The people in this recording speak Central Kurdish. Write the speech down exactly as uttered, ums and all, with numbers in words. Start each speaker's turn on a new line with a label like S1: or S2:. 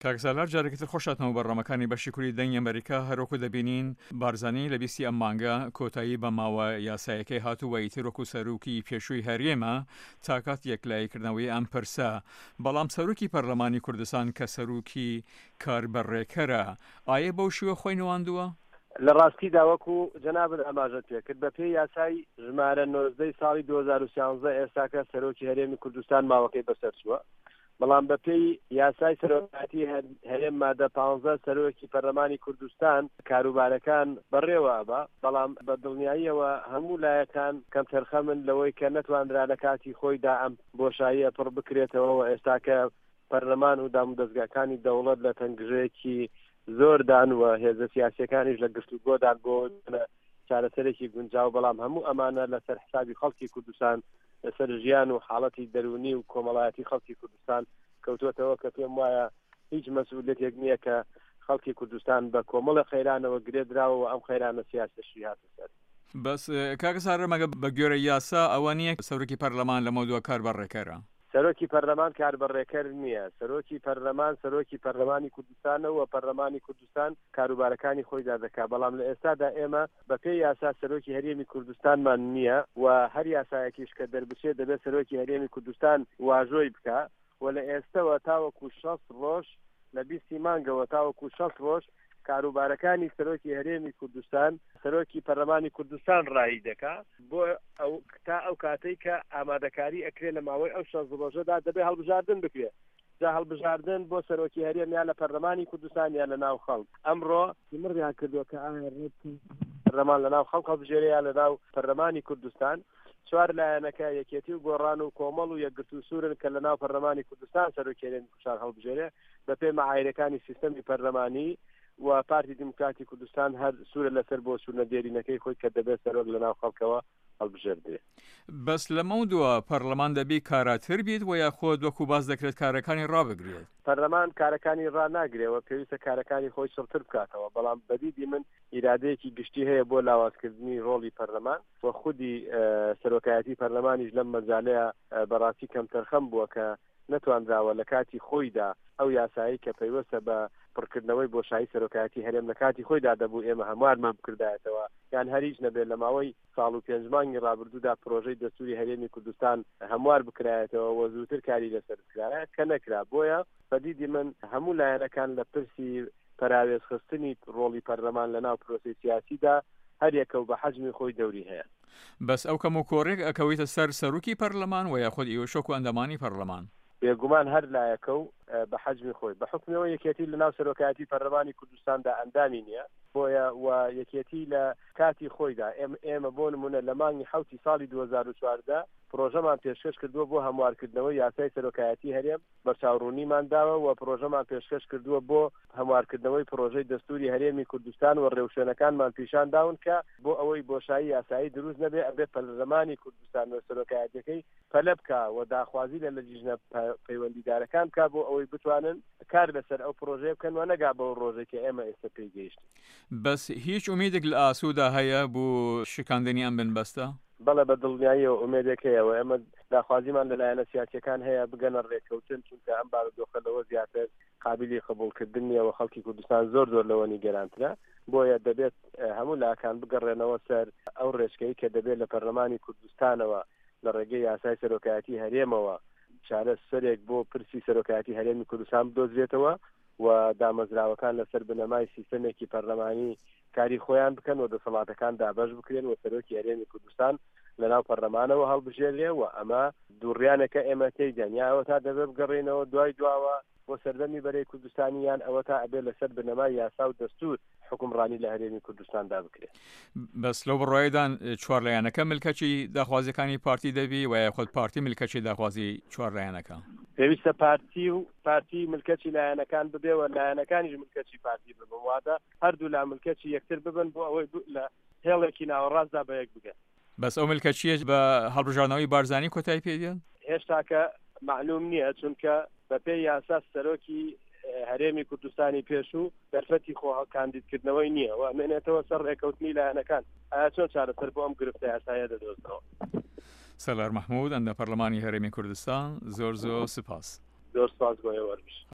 S1: کاکسالار جارێکتر خۆشاتنەوە بەڕێمەکانی بەشی کوردی دەنگی ئەمریکا هەروەکو دەبینین بارزانانی لە بیستی ئەم مانگە کۆتایی بە ماوە یاسایەکەی هاتووە ئیتر وەکو سەرروکی پێشووی هەرێمە تاکات یەکلایکردنەوەی ئەم پرسە بەڵام سەرروکی پەرلەمانی کوردستان کە سەرروکی کاربەڕێکەرە ئایا بەو شێوە خۆی نواندووە؟
S2: لە ڕاستیدا وەکو جەنابەت ئاماژەت پێکرد بە پێی یاسای ژمارە نۆزدەی ساڵی دوو هەزار و سیانزە ئێستاکە سەرۆکی هەرێمی کوردستان ماوەکەی بەسەر چووە، بەڵام بە پێی یاسای سەرۆکایەتی هەرێم مادە پانزە سەرۆکی پەرلەمانی کوردستان کاروبارەکان بەڕێوە بە بەڵام بە دڵنیاییەوە هەموو لایەکان کەم تەرخەمن لەوەی کە نەتواندرا لە کاتی خۆیدا ئەم بۆشاییە پڕ بکرێتەوە ئێستاکە پەرلەمان و دامودەستگاکانی دەوڵەت لە تەنگژەیەکی زۆردان و هێزە سیاسیەکانیش لە گفتوگۆدان بۆ چارەسەرێکی گونجاو، بەڵام هەموو ئەمانە لەسەر حسابی خەڵکی کوردستان لەسەر ژیان و حاڵەتی دەرونی و کۆمەڵایەتی خەڵکی کوردستان کەوتوەتەوە کە پێم وایە هیچ مەسئولیەتێک نییە کە خەڵکی کوردستان بە کۆمەڵە خەیرانەوە گرێدراوە و ئەم خەیرانە سیاسەشی هاتە سەر.
S1: بەس کاکسالار مەگە بە گوێرە یاسا ئەوە نییە سەرۆکی پەرلەمان لە مەودووە کاربەڕێکەرە؟
S2: سەرۆکی پەرلەمان کاربەڕێکەر نییە، سەرۆکی پەرلەمان سەرۆکی پەرلەمانی کوردستانەوە پەرلەمانی کوردستان کاروبارەکانی خۆیدا دەکات، بەڵام لە ئێستادا ئێمە بە پێی یاسا سەرۆکی هەرێمی کوردستانمان نییە و هەر یاسایەکیش کە دەربچێت دەبێت سەرۆکی هەرێمی کوردستان واژۆی بکە و لە ئێستەوە تاوەکو شەست ڕۆژ لە بیستی مانگەوە تاوەکو شەست ڕۆژ کاروبارەکانی سەرۆکی هەرێمی کوردستان سەرۆکی پەرلەمانی کوردستان ڕایی دەکات بۆ ئەو تا ئەو کاتەی کە ئامادەکاری ئەکرێت لە ماوەی ئەو شەست ڕۆژەدا دەبێت هەڵبژاردن بکرێت. جا هەڵبژاردن بۆ سەرۆکی هەرێم یا لە پەرلەمانی کوردستان یا لە ناو خەڵک. ئەمڕۆ مڕیان کردووە کە پەرلەمان لە ناو خەڵک هەڵبژێرێ یا لە ناو پەرلەمانی کوردستان. چوار لایەنەکە یەکێتی و گۆڕان و کۆمەڵ و یەکگرت و سوورن کە لە ناو پەرلەمانی کوردستان سەرۆکی هەرێمی کوردستان هەڵبژێرێ بە پێی مەعایرەکانی سیستەمی پەرلەمانی و پارتی دیموکراتی کوردستان هەر سوورە لەسەر بۆ سوورنە دێرینەکەی خۆی کە دەبێت سەرۆک لە ناو خەڵکەوە هەڵبژێردرێ.
S1: بەس لە مەودووە پەرلەمان دەبی کاراتر بیت و یا خۆت وەکو باس دەکرێت کارەکانی ڕابگرێت؟
S2: پەرلەمان کارەکانی ڕناگرێەوە، پێویستە کارەکانی خۆی سڵتر بکاتەوە، بەڵام بەدیدی من ئیرادەیەکی گشتی هەیە بۆ لاوازکردنی ڕۆڵی پەرلەمان و خودی سەرۆکایەتی پەرلەمانیش لەم مەجالەیە بەڕاستی کەم تەرخەم بووە کە نەتواندراوە لە کاتی خۆیدا ئەو یاسایی کە پەیوەستە بە پڕکردنەوەی بۆشایی سەرۆکایەتی هەرێم لە کاتی خۆیدا دەبوو ئێمە هەموارمان بکردایەتەوە یان هەریش نەبێت لە ماوەی ساڵ و پێنج مانگی ڕابردوودا پرۆژەی دەستوری هەرێمی کوردستان هەموار بکرایەتەوە و زووتر کاری لەسەر بکرایە کە نەکرا. بۆیە بەدیدی من هەموو لایەنەکان لە پرسی پەراوێزخستنی ڕۆڵی پەرلەمان لە ناو پرۆسی سیاسیدا هەر یەکە و بە حەجمی خۆی دەوری هەیە.
S1: بەس ئەو کەم و کۆڕێک ئەکەویتە سەر سەرروکی پەرلەمان و یاخود ئیوەشۆک و ئەندامانی پەرلەمان؟
S2: بێگومان هەر لایەکە و بە حەجمی خۆی بە حکمەوە یەکێتی لە ناو سەرۆکایەتی پەرلەمانی کوردستاندا ئەندامی نییە، بۆیە و یەکێتی لە کاتی خۆیدا ئێمە بۆ نمونە لە مانگی حوتی ساڵی دوو هەزار و چواردە پرۆژەمان پێشکەش کردووە بۆ هەموارکردنەوەی یاسای سەرۆکایەتی هەرێم بەرچاوڕوونیمان داوە و پرۆژەمان پێشکەش کردووە بۆ هەموارکردنەوەی پرۆژەی دەستوری هەرێمی کوردستان و ڕێوشوێنەکانمان پیشان داون کە بۆ ئەوەی بۆشایی یاسایی دروست نەبێ ئەبێ پەرلەمانی کوردستان و سەرۆکایەتەکەی پەلە بکا و داخوازی لە لەجنە پەیوەندیدارەکان کا بۆ ئەوەی بتوانن کار لەسەر ئەو پرۆژەیە بکەن و نەگا بەو ڕۆژێکی ئێمە ئێستا پێی گەیشتین.
S1: بەس هیچ ئومیدێک لە ئاسوودا هەیە بۆ شکاندنی ئەم بنبەستە؟
S2: بەڵێ بە دڵنیاییەوە ئومێدێک هەیەەوە ئێمە داخوازیمان لەلایەنە سیاسیەکان هەیە بگەنە ڕێککەوتن چونکە ئەم بارودۆخە لەوە زیاتر قابلی قبولکردن نیەوە خەڵکی کوردستان زۆر زۆر لەوە نیگەرانترە، بۆیە دەبێت هەموو لاکان بگەڕێنەوە سەر ئەو ڕێچکەی کە دەبێت لە پەرلەمانی کوردستانەوە لە ڕێگەی یاسای سەرۆکایەتی هەرێمەوە چارە سەرێک بۆ پرسی سەرۆکایەتی هەرێمی کوردستان بدۆزرێتەوە و دامەزراوەکان لەسەر بنەمای سیستەمێکی پەرلەمانی کاری خۆیان بکەن و دەسەڵاتەکان دابەش بکرێن و سەرۆکی هەرێمی کوردستان لە ناو پەرلەمانەوە هەڵبژێرێ و ئەمە دووڕیانەکە ئێمە تێیدان یا ئەوە تا دەبێت بگەڕێنەوە دوای دواوە بۆ سەردەمی بەرەی کوردستانیان ئەوە تا ئەبێ لەسەر بنەمای یاسا و دەستور حکومڕانی لە هەرێمی کوردستاندا بکرێت.
S1: بەس لەو بڕۆیەدان چوار لایەنەکە ملکەچی داخوازیەکانی پارتی دەبی و یا خۆت پارتی ملکەچی داخوازی چوار لایەنەکە؟
S2: پێویستە پارتی و پارتی ملکەچی لایەنەکان ببێەوە لایەنەکانیش ملکەچی پارتی ببن واتە هەردوو لا ملکەچی یەکتر ببن بۆ ئەوەی لە هێڵێکی ناوەڕاستدا بە یەک بگەن.
S1: بەس ئەو ملکەچیە بە هەڵبژاردنەوەی بارزانی کۆتایی پێدێن؟
S2: هێشتاکە معلوم نییە چونکە بە پێی یاسا سەرۆکی هەرێمی کوردستانی پێشوو دەرفەتی خۆ کاندیدکردنەوەی نییە و ئەمێنێتەوە سەر ڕێکەوتنی لایەنەکان. ئایا چۆن چارەسەر بۆ ئەم گرفتە یاسایە دەدۆزنەوە؟
S1: سەلار مەحموود ئەندە پەرلەمانی هەرێمی کوردستان زۆر زۆر سپاس.
S2: زۆر سپاس بۆ ئێوە.